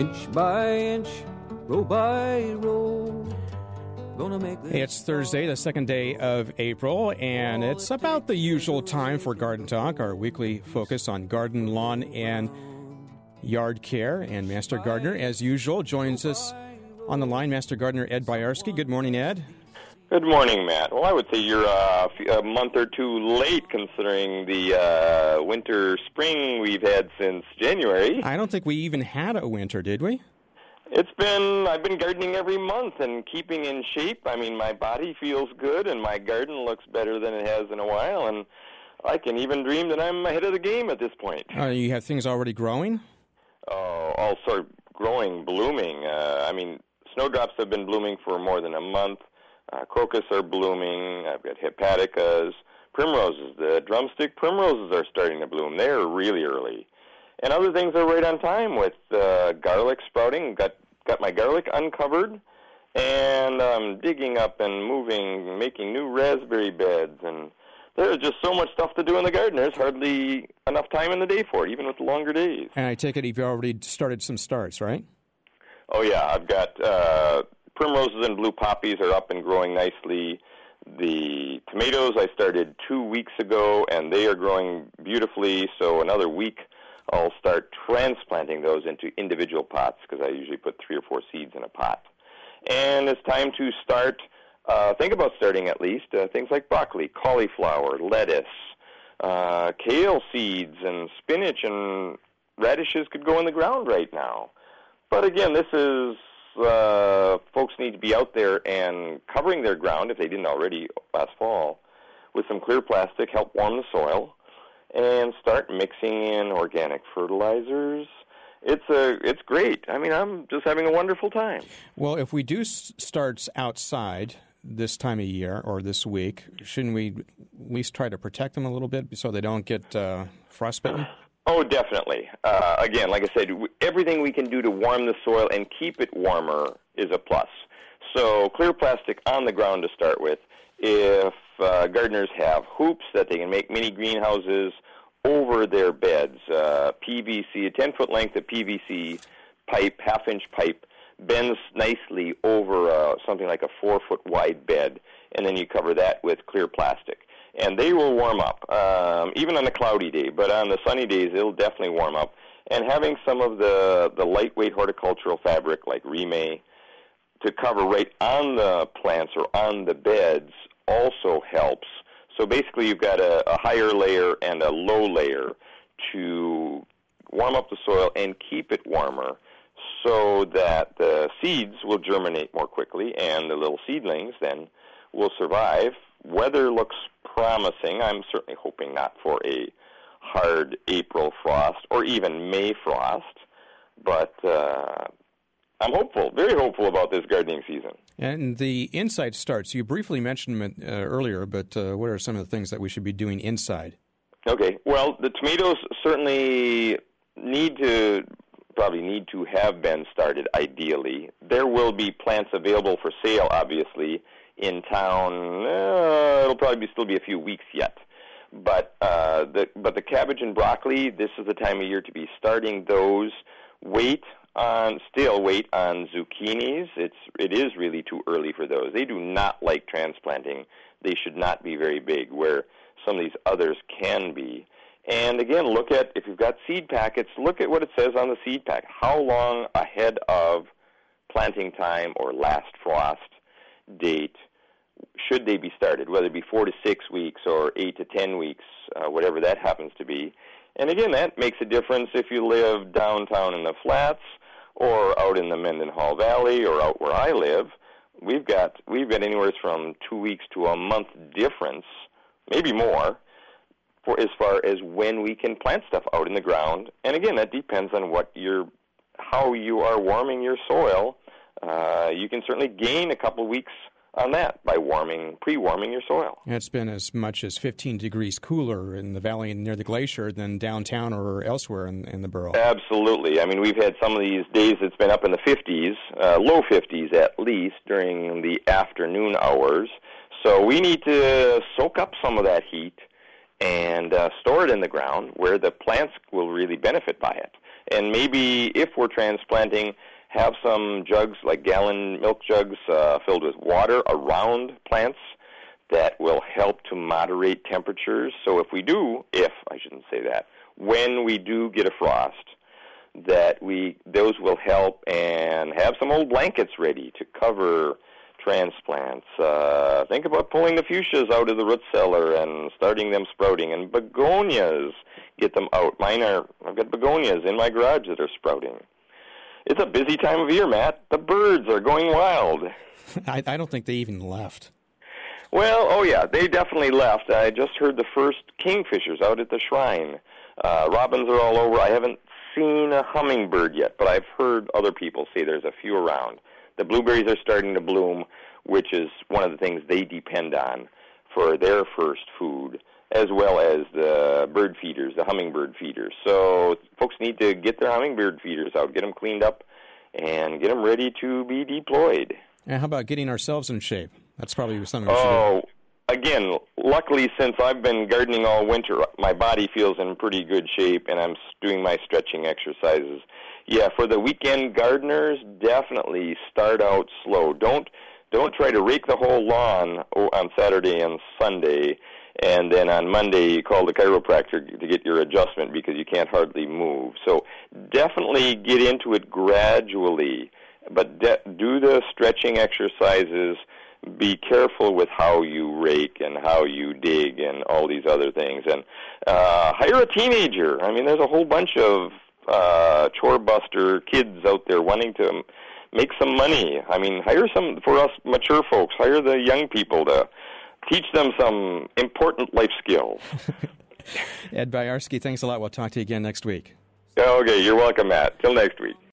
inch by inch, row by row. Gonna make It's Thursday, the second day of April, and it's about the usual time for Garden Talk, our weekly focus on garden, lawn, and yard care. And Master Gardener, as usual, joins us on the line. Master Gardener Ed Byarski. Good morning, Ed. Good morning, Matt. Well, I would say you're a month or two late considering the winter, spring we've had since January. I don't think we even had a winter, did we? I've been gardening every month and keeping in shape. I mean, my body feels good and my garden looks better than it has in a while, and I can even dream that I'm ahead of the game at this point. You have things already growing? Oh, all sort of growing, blooming. Snowdrops have been blooming for more than a month. Crocus are blooming. I've got hepaticas. Primroses, the drumstick primroses are starting to bloom. They're really early. And other things are right on time with garlic sprouting. Got my garlic uncovered, and I'm digging up and moving, making new raspberry beds. And there's just so much stuff to do in the garden. There's hardly enough time in the day for it, even with the longer days. And I take it you've already started some starts, right? Oh, yeah. I've got primroses and blue poppies are up and growing nicely. The tomatoes I started 2 weeks ago, and they are growing beautifully. So another week, I'll start transplanting those into individual pots because I usually put 3 or 4 seeds in a pot. And it's time to start, think about starting at least, things like broccoli, cauliflower, lettuce, kale seeds, and spinach and radishes could go in the ground right now. But again, this is, folks need to be out there and covering their ground, if they didn't already last fall, with some clear plastic, help warm the soil, and start mixing in organic fertilizers. It's great. I mean, I'm just having a wonderful time. Well, if we do start outside this time of year or this week, shouldn't we at least try to protect them a little bit so they don't get frostbitten? Oh, definitely. Again, like I said, everything we can do to warm the soil and keep it warmer is a plus. So clear plastic on the ground to start with. If gardeners have hoops that they can make mini greenhouses over their beds, PVC, a 10-foot length of PVC pipe, half-inch pipe, bends nicely over something like a 4-foot wide bed, and then you cover that with clear plastic. And they will warm up, even on a cloudy day, but on the sunny days, it'll definitely warm up. And having some of the lightweight horticultural fabric like Rime to cover right on the plants or on the beds also helps. So basically you've got a higher layer and a low layer to warm up the soil and keep it warmer so that the seeds will germinate more quickly and the little seedlings then will survive. Weather looks promising. I'm certainly hoping not for a hard April frost or even May frost, but I'm hopeful, very hopeful about this gardening season. And the inside starts, you briefly mentioned it earlier, but what are some of the things that we should be doing inside? Okay, well, the tomatoes certainly probably need to have been started ideally. There will be plants available for sale, obviously, in town. It'll probably still be a few weeks yet. But the cabbage and broccoli, this is the time of year to be starting those. Wait on zucchinis. It is really too early for those. They do not like transplanting. They should not be very big, where some of these others can be. And again, look at, if you've got seed packets, look at what it says on the seed pack. How long ahead of planting time or last frost date should they be started, whether it be 4 to 6 weeks or 8 to 10 weeks, whatever that happens to be. And again, that makes a difference if you live downtown in the flats or out in the Mendenhall Valley or out where I live. We've got anywhere from 2 weeks to a month difference, maybe more, for as far as when we can plant stuff out in the ground. And again, that depends on how you are warming your soil. You can certainly gain a couple of weeks on that by pre-warming your soil. It's been as much as 15 degrees cooler in the valley near the glacier than downtown or elsewhere in the borough. Absolutely. I mean, we've had some of these days it's been up in the 50s, low 50s at least, during the afternoon hours. So we need to soak up some of that heat and store it in the ground where the plants will really benefit by it. And maybe if we're transplanting, have some jugs, like gallon milk jugs filled with water around plants that will help to moderate temperatures. So when we do get a frost, those will help, and have some old blankets ready to cover transplants. Think about pulling the fuchsias out of the root cellar and starting them sprouting, and begonias, get them out. I've got begonias in my garage that are sprouting. It's a busy time of year, Matt. The birds are going wild. I don't think they even left. Well, oh yeah, they definitely left. I just heard the first kingfishers out at the shrine. Robins are all over. I haven't seen a hummingbird yet, but I've heard other people say there's a few around. The blueberries are starting to bloom, which is one of the things they depend on for their first food, as well as the bird feeders, the hummingbird feeders. So folks need to get their hummingbird feeders out, get them cleaned up, and get them ready to be deployed. And how about getting ourselves in shape? That's probably something we should do. Oh, again, luckily, since I've been gardening all winter, my body feels in pretty good shape, and I'm doing my stretching exercises. Yeah, for the weekend gardeners, definitely start out slow. Don't try to rake the whole lawn on Saturday and Sunday, and then on Monday you call the chiropractor to get your adjustment because you can't hardly move. So definitely get into it gradually, but do the stretching exercises. Be careful with how you rake and how you dig and all these other things. And hire a teenager. I mean, there's a whole bunch of chore buster kids out there wanting to make some money. I mean, hire some, for us mature folks, hire the young people to teach them some important life skills. Ed Boyarsky, thanks a lot. We'll talk to you again next week. Okay, you're welcome, Matt. Till next week.